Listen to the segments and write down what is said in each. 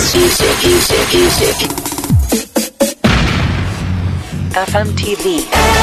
FMTV.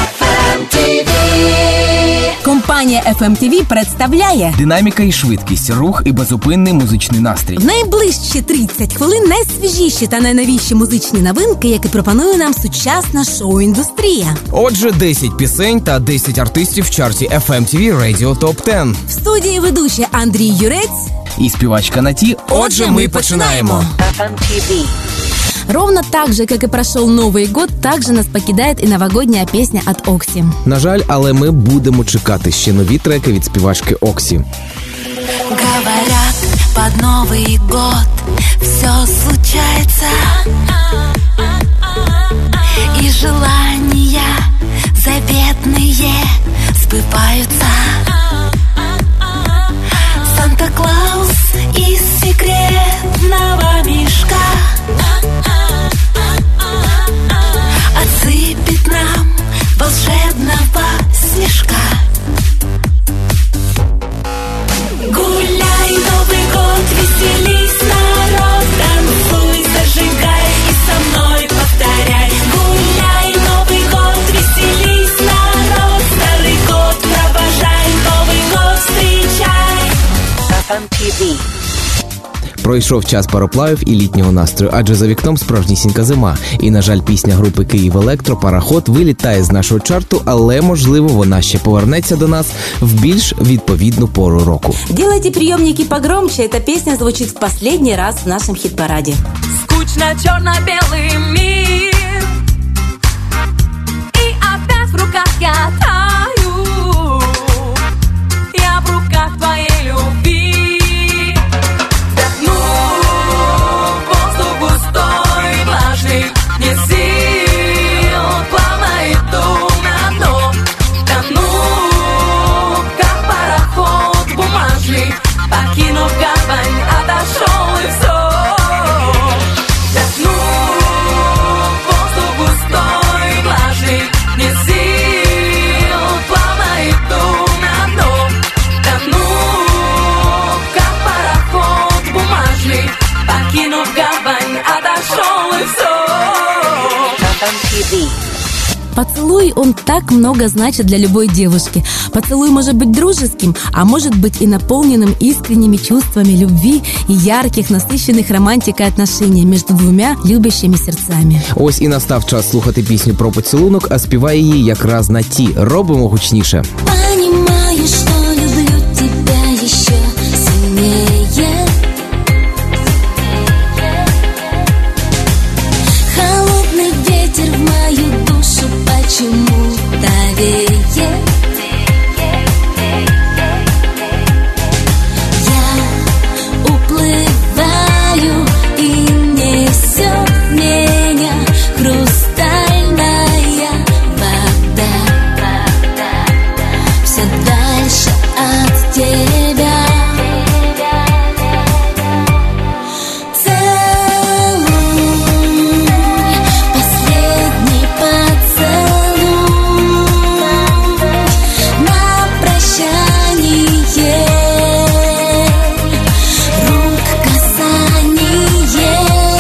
Компанія FMTV представляє динаміка і швидкість, рух і безупинний музичний настрій. В найближчі 30 хвилин найсвіжіші та найновіші музичні новинки, які пропонує нам сучасна шоу-індустрія. Отже, 10 пісень та 10 артистів в чарті FMTV Radio Top 10. В студії ведучий Андрій Юрець і співачка Наті. Отже, ми починаємо. FMTV. Ровно так же, как и прошел Новый год, так же нас покидает и новогодняя песня от Оксі. На жаль, але ми будемо чекати ще нові треки від співачки Оксі. Говорят, под Новый год все случается, и желания заветные сбываются. Санта-Клаус из секретного мешка отсыпет нам волшебного снежка. Гуляй, Новый год, веселись, народ, танцуй, зажигай и со мной повторяй. Гуляй, Новый год, веселись, народ, старый год провожай, Новый год встречай. FMTV. Пройшов час пароплавів і літнього настрою, адже за вікном справжнісінька зима. І, на жаль, пісня групи «Київ Електро» «Пароход» вилітає з нашого чарту, але, можливо, вона ще повернеться до нас в більш відповідну пору року. Делайте приемники погромче, эта песня звучит в последний раз в нашем хит-параде. Скучно черно-белый мир, и опять в руках я таю, я в руках твоей любви. Не сил, плавно иду на дно, тону, как пароход бумажный, покинув гавань, отошел и все. Вдохну воздух густой, влажный, не сил, плавно иду на дно, тону, как пароход бумажный, покинув гавань, отошел и все. FMTV. Поцелуй, он так много значит для любой девушки. Поцелуй может быть дружеским, а может быть и наполненным искренними чувствами любви и ярких, насыщенных романтикой отношений между двумя любящими серцями. Ось і настав час слухати пісню про поцілунок, а співає її якраз Наті. Робимо гучніше. Понимаю, что люблю тебя еще сильнее. Холодный ветер в мою душу почему-то веет. Я уплываю, и несет меня хрустальная вода. Все дальше от тебя. Последний поцелуй на прощание, рук касание.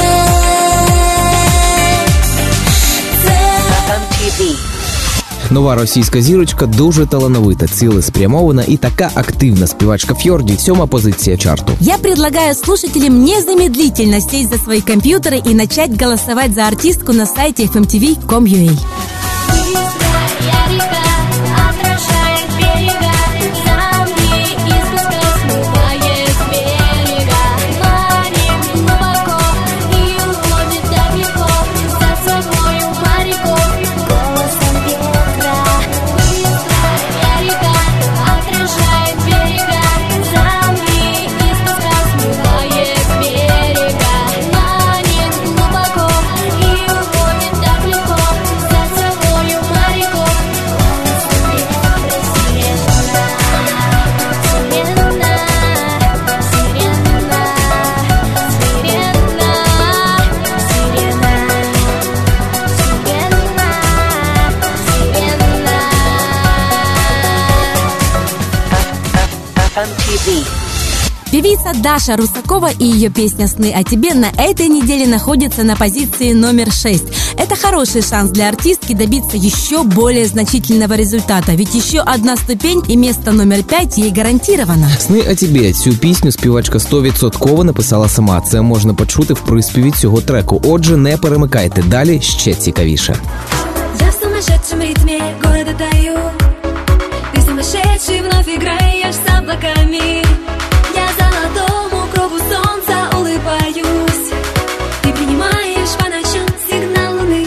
FMTV. Нова російська зірочка дуже талановита, цілеспрямована і така активна співачка Фьорді. 7-ма позиція чарту. Я предлагаю слушателям незамедлительно сесть за свои компьютеры и начать голосовать за артистку на сайте fmtv.com.ua. Глубоко и уходит так легко. Певица Даша Русакова и ее песня «Сны о тебе» на этой неделе находится на позиции номер 6. Это хороший шанс для артистки добиться еще более значительного результата, ведь еще одна ступень і место номер 5 їй гарантировано. «Сни о тебе» – цю пісню співачка 100% написала сама. Це можна почути в приспіві цього треку. Отже, не перемикайте, далі ще цікавіше. Я в сумасшедшем ритме города таю. Ты сумасшедший, вновь играешь с облаками. Я золотому кругу солнца улыбаюсь. Ты принимаешь по ночам сигнал луны.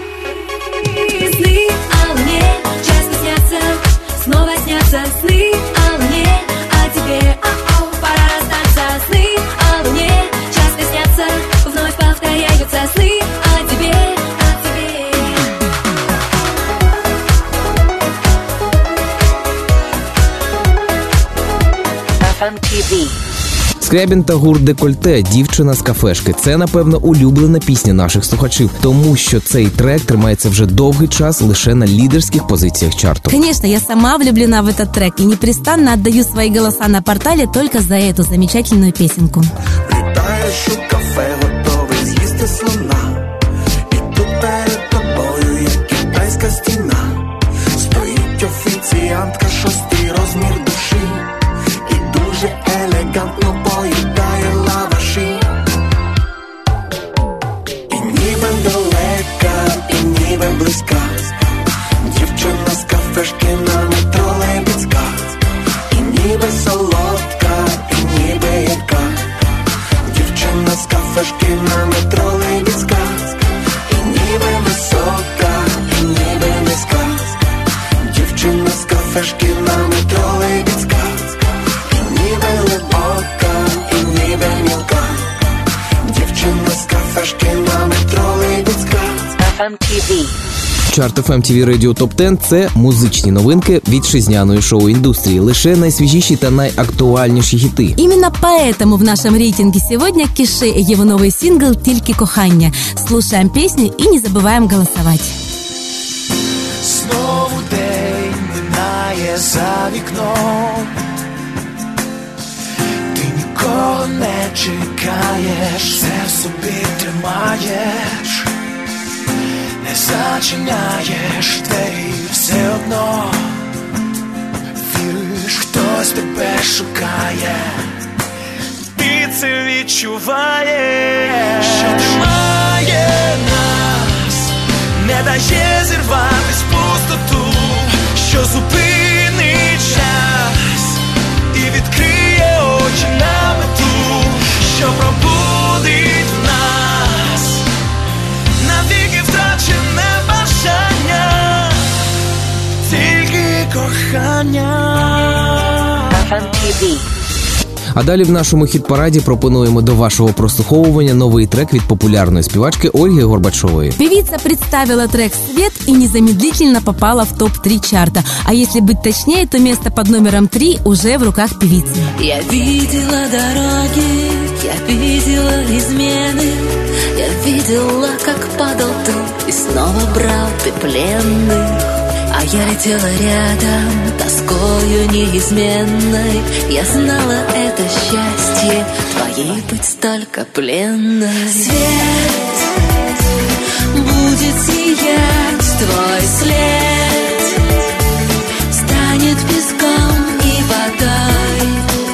Сны о луне часто снятся, снова снятся сны о луне, о тебе, пора расстаться. Сны о луне часто снятся, вновь повторяются сны о тебе, о тебе. FMTV. Скрябін та гурт «Декольте» «Дівчина з кафешки». Це, напевно, улюблена пісня наших слухачів, тому що цей трек тримається вже довгий час лише на лідерських позиціях чарту. Конечно, я сама влюблена в этот трек и непрестанно отдаю свои голоса на портале только за эту замечательную песенку. Літаєш у кафе, готовий з'їсти слона. І тут перед тобою є китайська стіна. Стоїть офіціантка, 6-й розмір душі. І дуже елегантно поїдає лаваші. І ніби далека, і ніби близька. Дівчина з кафешки на метро Лебідська. І ніби солодка, і ніби гірка. Дівчина з кафешки на метро Лебідська. І ніби висока, і ніби низька. Дівчина з кафешки на метро Лебідська. І ніби глибока, і ніби мілка. Дівчина з кафешки на метро Лебідська. FMTV. Чарт FMTV Radio Top 10 – це музичні новинки вітчизняної шоу-індустрії, лише найсвіжіші та найактуальніші хіти. Именно поэтому в нашем рейтинге сегодня Киши и его новый сингл «Тільки кохання». Слушаем песню и не забываем голосовать. Знову день минає за вікном. Ти нікого не чекаєш, все в собі тримаєш. Не зачиняєш двері все одно. Віриш, хтось тебе шукає. Ти це відчуваєш. Що тримає нас, не дає зірватись в пустоту. Що зупинить час і відкриє очі на мету. Що пробудить в нас навіки втрачене бажання. Тільки кохання. FMTV. А далі в нашому хіт-параді пропонуємо до вашого прослуховування новий трек від популярної співачки Ольги Горбачової. Певица представила трек «Свет» и незамедлительно попала в топ-3 чарта. А если быть точнее, то место под номером 3 уже в руках певицы. Я видела дороги, я видела измены. Я видела, как падал ты и снова брал ты пленных. А я летела рядом, тоскою неизменной. Я знала это счастье, твоей быть столько пленной. Свет будет сиять, твой след станет песком и водой.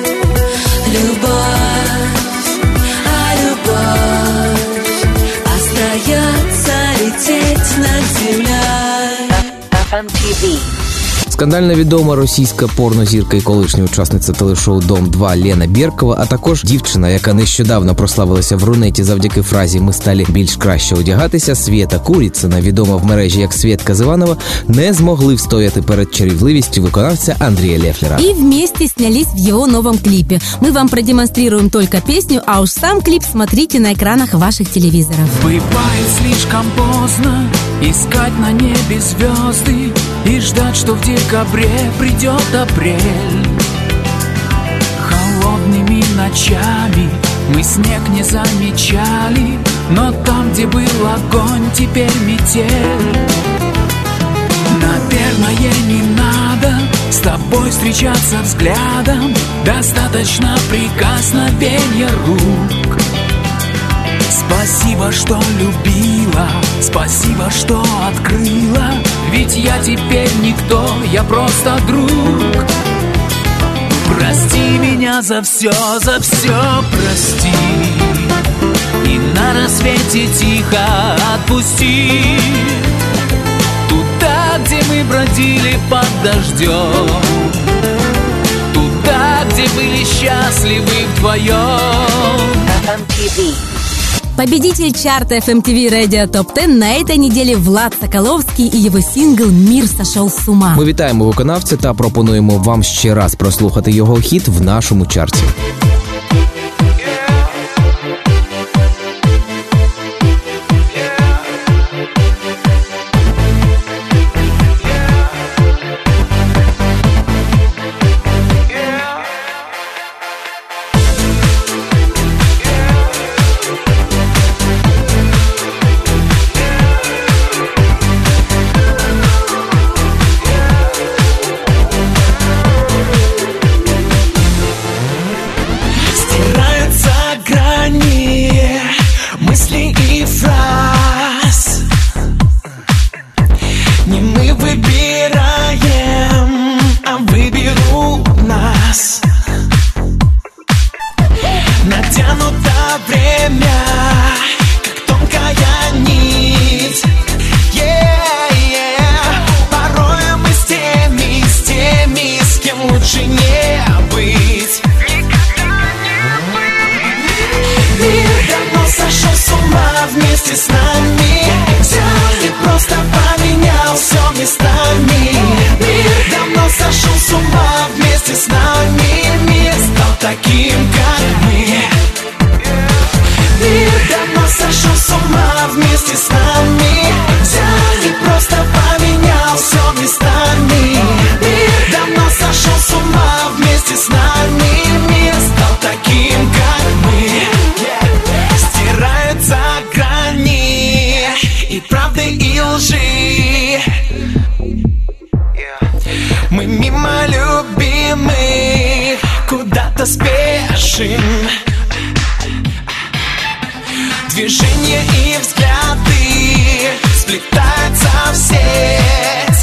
Любовь, а любовь остается лететь над землей. FMTV. Скандально відома російська порнозірка і колишня учасниця телешоу «Дом-2» Лена Беркова, а також дівчина, яка нещодавно прославилася в Рунеті завдяки фразі «Ми стали більш краще одягатися», Свєта Куріцина, відома в мережі як Свєтка з Іванова, не змогли встояти перед чарівливістю виконавця Андрія Лефлера. И вместе снялись в его новом клипе. Мы вам продемонстрируем только песню, а уж сам клип смотрите на экранах ваших телевизоров. Бывает слишком поздно искать на небе звезды и ждать, что в декабре придет апрель. Холодными ночами мы снег не замечали, но там, где был огонь, теперь метель. Наверное, не надо С тобой встречаться взглядом достаточно прикосновения рук. Спасибо, что любила, спасибо, что открыла. Ведь я теперь никто, я просто друг. Прости меня за все прости. И на рассвете тихо отпусти. Туда, где мы бродили под дождем, туда, где были счастливы вдвоем. FMTV. Победитель чарта FMTV Radio Top 10 на этой неделе Влад Соколовский и его сингл «Мир сошел с ума». Ми вітаємо виконавця та пропонуємо вам ще раз прослухати його хіт в нашому чарті. Мы мимо любимых куда-то спешим. Движения и взгляды сплетаются в сеть.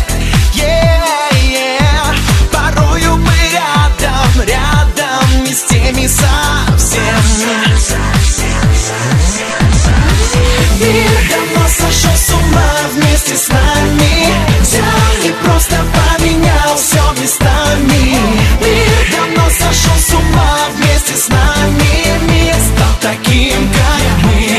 Порою мы рядом не с теми совсем. Мир давно сошел с ума вместе с нами. Взял и просто поменял все местами. Мир давно сошел с ума вместе с нами. Мир стал таким, как мы.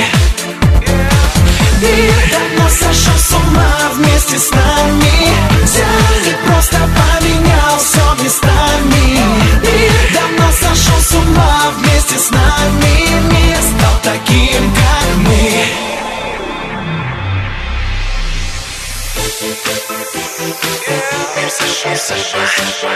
Мир давно сошел с ума вместе с нами. Взял и просто поменял все местами. Мир давно сошел с ума вместе с нами. Мир стал таким, как мы. Мир сошел с ума.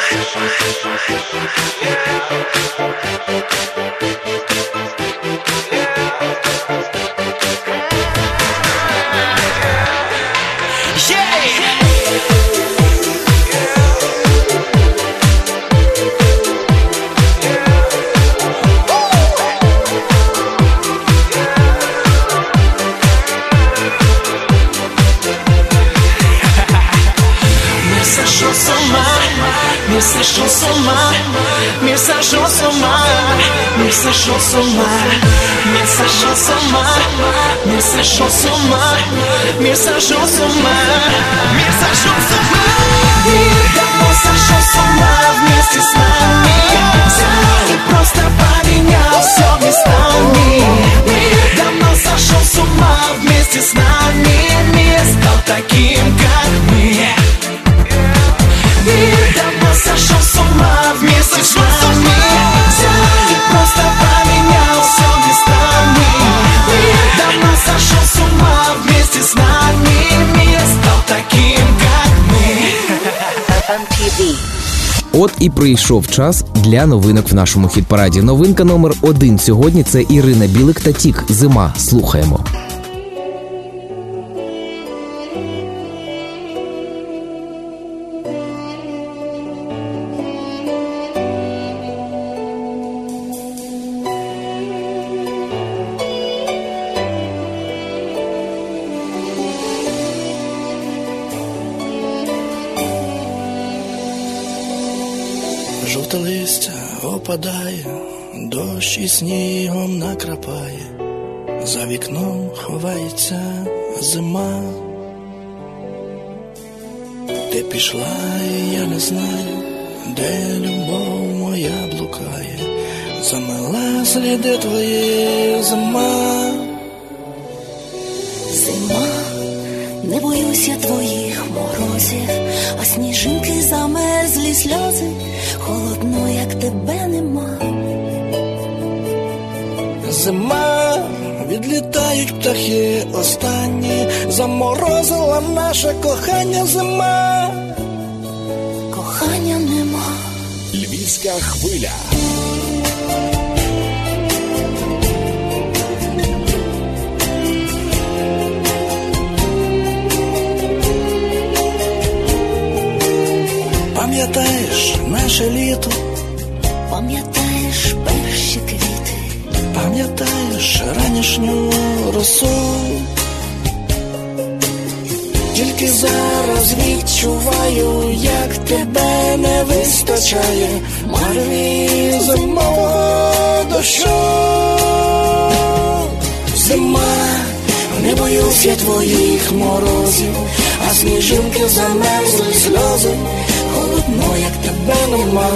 Мир сошел с ума, мир сошел с ума, мир сошел с ума, мир сошел с ума, мир сошел с ума, мир сошел с ума, мир сошел с ума. Мир давно сошел с ума вместе с нами. Взял и просто поменял все местами. Мир давно сошел с ума вместе с нами. Мир стал таким, как мы. Мир давно сошел с ума вместе с нами. Взял и просто поменял все местами. Мир давно сошел с ума вместе с нами. Мир стал таким, как мы. FMTV. От і прийшов час для новинок в нашому хіт-параді. Новинка номер 1 сьогодні – це Ірина Білик та Тік «Зима». Слухаємо. Жовте листя опадає, дощ і снігом накрапає, за вікном ховається зима. Ти пішла, і я не знаю, де любов моя блукає, замила сліди твої зима. Зима, не боюсь я твоїх морозів, а сніжинки замерзлі сльози, холодно, як тебе нема. Зима, відлітають птахи останні, заморозила наше кохання зима. Кохання нема. Львівська хвиля. Пам'ятаєш наше літо? Пам'ятаєш перші квіти? Пам'ятаєш ранішню росу? Тільки зараз відчуваю, як тебе не вистачає в марві зимового дощу. Зима, не боюсь я твоїх морозів, а сніжинки замерзли сльози, холодно, як тебе нема.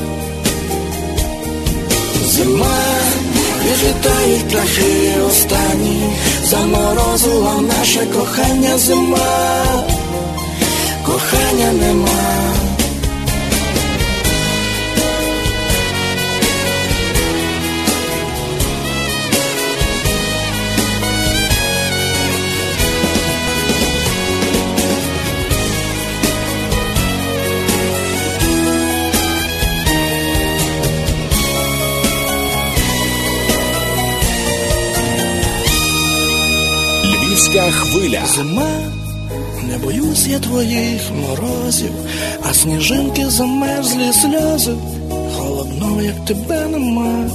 Зима, відлітають птахи останні, заморозила наше кохання зима. Кохання нема. Львівська хвиля. Зима, не боюсь я твоїх морозів, а сніжинки замерзлі сльози, холодно, як тебе нема.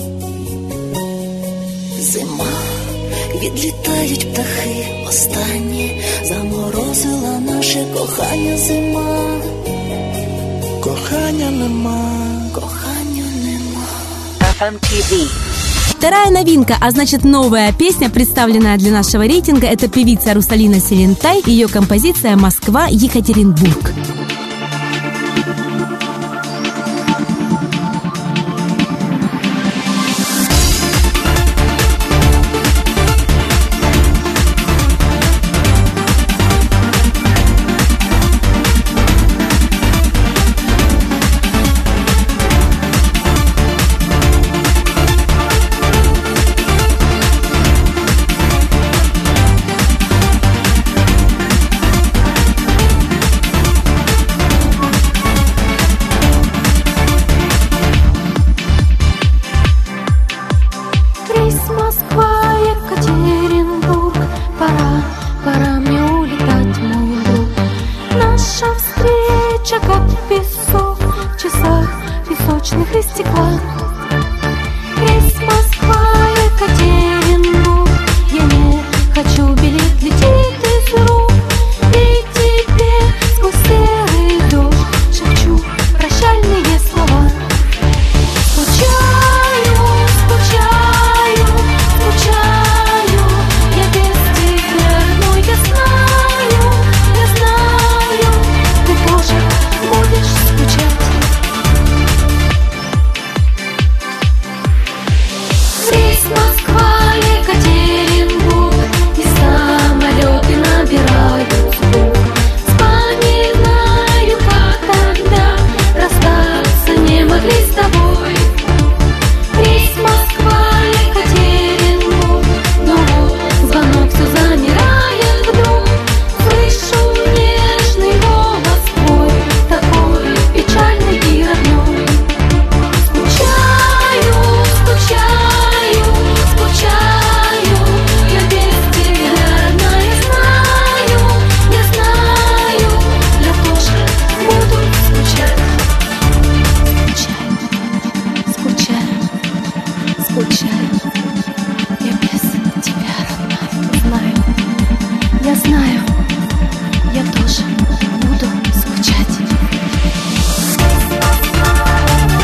Зима, відлітають птахи останні, заморозила наше кохання зима. Кохання нема. Кохання нема. FMTV. Вторая новинка, а значит новая песня, представленная для нашего рейтинга, это певица Русалина Селентай, ее композиция «Москва, Екатеринбург». Пора мне улетать, мой друг. Наша встреча, как песок в часах песочных истекла. Рейс Москва, Екатеринбург. Я не хочу билет, летит из рук. И тебе сквозь серый дождь шепчу прощальные слова. Скучаю, скучаю, скучаю. Я без тебя, но я знаю, ты тоже будешь скучать. Рейс Москва, Екатеринбург, и самолеты набирают звук. Вспоминаю, как тогда расстаться не могли с тобой. Рейс Москва, Екатеринбург, но вот звонок, все замирает вдруг. Слышу нежный голос твой, такой печальный и родной. Скучаю, скучаю, скучаю. Я без тебя, родная, знаю, я тоже буду скучать. Скучаю, скучаю. Я без тебя, родная, знаю, я тоже буду скучать.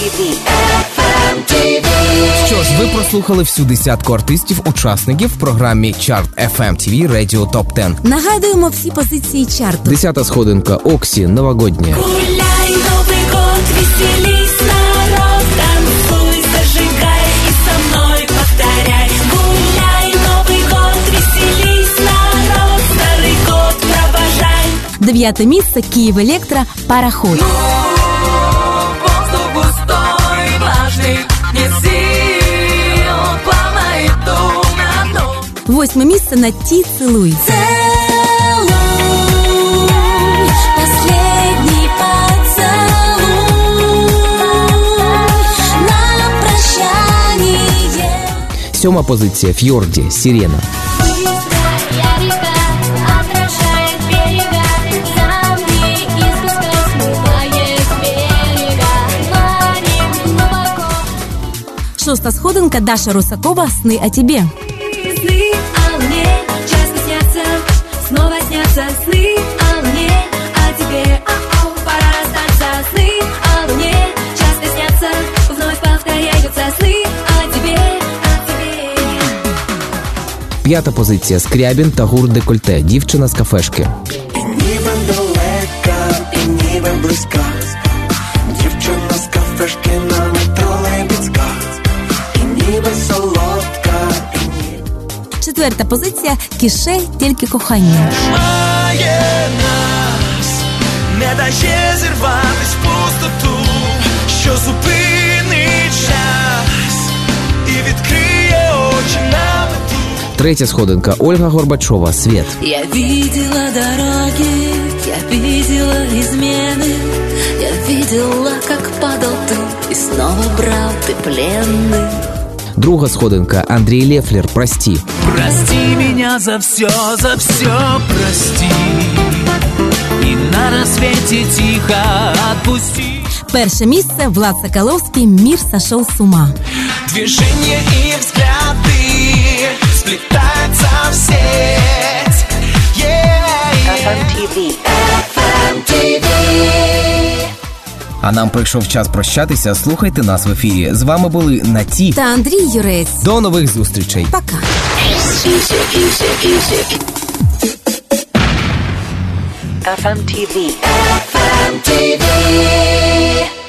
FMTV. Що ж, ви прослухали всю десятку артистів-учасників в програмі Chart FMTV Radio Top 10. Нагадуємо всі позиції чарту. 10-та сходинка Оксі «Новогодня». Гуляй, Новый год, веселись, народ, танцуй, зажигай и со мной повторяй. Гуляй, Новый год, веселись, народ, старый год провожай. 9-те місце Київ Електро «Пароход». Воздух густой, влажный, не сил, плавно иду на дно. 8-ме місце на «Ті цілуй». Последний поцелуй на прощание. 7-ма позиція «Фьорді» «Сирена». Быстрая река отражает берега, замри и спускай, смывая с берега, варим глубоко. 6-та сходинка Даша Русакова «Сны о тебе». Сны о мне часто снятся, снова снятся сны о мне, о тебе, пора расстаться. Сны о мне часто снятся, вновь повторяются сны о тебе, о тебе. 5-та позиція Скрябін та гурт «Декольте» «Дівчина з кафешки». І ніби далека, і ніби близька. Дівчина з кафешки на метро Лебідська. І ніби солодка, і ніби... 4-та позиція Кіше «Тільки кохання». Має нас, не дає зірватись в пустоту, що зупинить час і відкриє очі на мету. 3-я сходинка Ольга Горбачова «Світ». Я видела дороги, я видела измены, я видела, как падал ты и снова брал ты пленный. 2-га сходинка Андрій Лефлер «Прості». Прости меня за все прости. И на рассвете тихо отпусти. 1-ше місце Влад Соколовський «Мир сошел с ума». Движения и взгляды сплетаются в сеть. FMTV. А нам прийшов час прощатися. Слухайте нас в ефірі. З вами були Наті Та Андрій Юрець. До нових зустрічей. Пока. FMTV. FMTV.